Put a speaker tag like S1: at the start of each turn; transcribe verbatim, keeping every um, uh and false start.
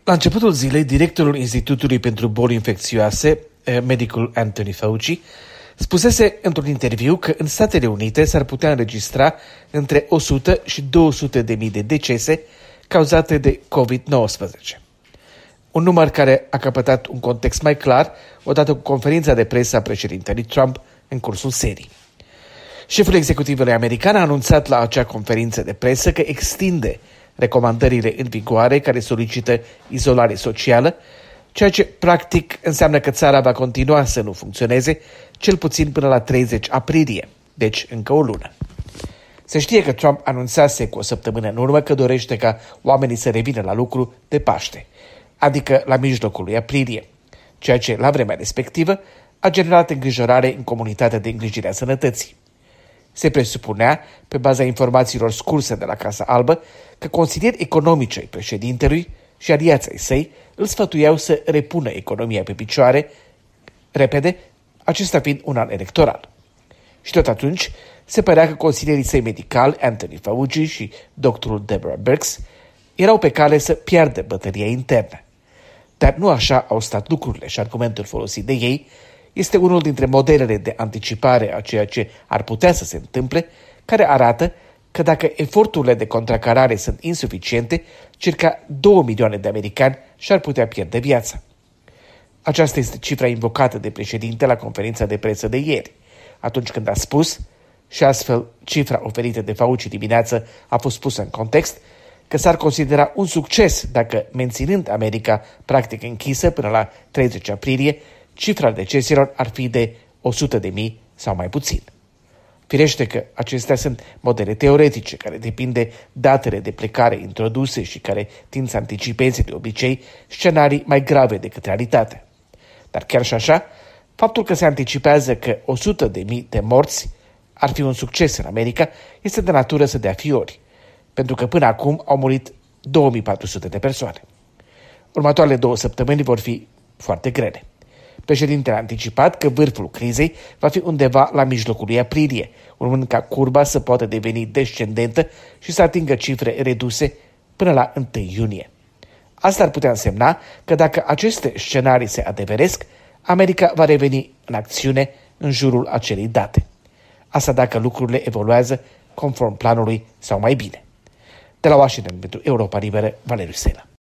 S1: La începutul zilei, directorul Institutului pentru Boli Infecțioase, medicul Anthony Fauci, spusese într-un interviu că în Statele Unite s-ar putea înregistra între o sută și două sute de mii de decese cauzate de covid nouăsprezece. Un număr care a căpătat un context mai clar odată cu conferința de presă a președintelui Trump în cursul serii. Șeful executivului american a anunțat la acea conferință de presă că extinde recomandările în vigoare care solicită izolare socială, ceea ce practic înseamnă că țara va continua să nu funcționeze cel puțin până la treizeci aprilie, deci încă o lună. Se știe că Trump anunțase cu o săptămână în urmă că dorește ca oamenii să revină la lucru de Paște, adică la mijlocul lui aprilie, ceea ce la vremea respectivă a generat îngrijorare în comunitatea de îngrijire a sănătății. Se presupunea, pe baza informațiilor scurse de la Casa Albă, că consilieri economici ai președintelui și aliații ai săi îl sfătuiau să repună economia pe picioare repede, acesta fiind un an electoral. Și tot atunci se părea că consilierii săi medicali, Anthony Fauci și doctorul Deborah Birx, erau pe cale să piardă bătălia internă. Dar nu așa au stat lucrurile și argumentul folosit de ei este unul dintre modelele de anticipare a ceea ce ar putea să se întâmple, care arată că dacă eforturile de contracarare sunt insuficiente, circa două milioane de americani și-ar putea pierde viața. Aceasta este cifra invocată de președinte la conferința de presă de ieri, atunci când a spus, și astfel cifra oferită de Fauci dimineață a fost pusă în context, că s-ar considera un succes dacă, menținând America practic închisă până la treizeci aprilie, cifra deceselor ar fi de o sută de mii sau mai puțin. Firește că acestea sunt modele teoretice care depind de datele de plecare introduse și care tind să anticipeze de obicei scenarii mai grave decât realitatea. Dar chiar și așa, faptul că se anticipează că o sută de mii de morți ar fi un succes în America este de natură să dea fiori, pentru că până acum au murit două mii patru sute de persoane. Următoarele două săptămâni vor fi foarte grele. Președintele a anticipat că vârful crizei va fi undeva la mijlocul lui aprilie, urmând ca curba să poată deveni descendentă și să atingă cifre reduse până la întâi iunie. Asta ar putea însemna că dacă aceste scenarii se adeveresc, America va reveni în acțiune în jurul acelei date. Asta dacă lucrurile evoluează conform planului sau mai bine. De la Washington pentru Europa Liberă, Valeriu Sela.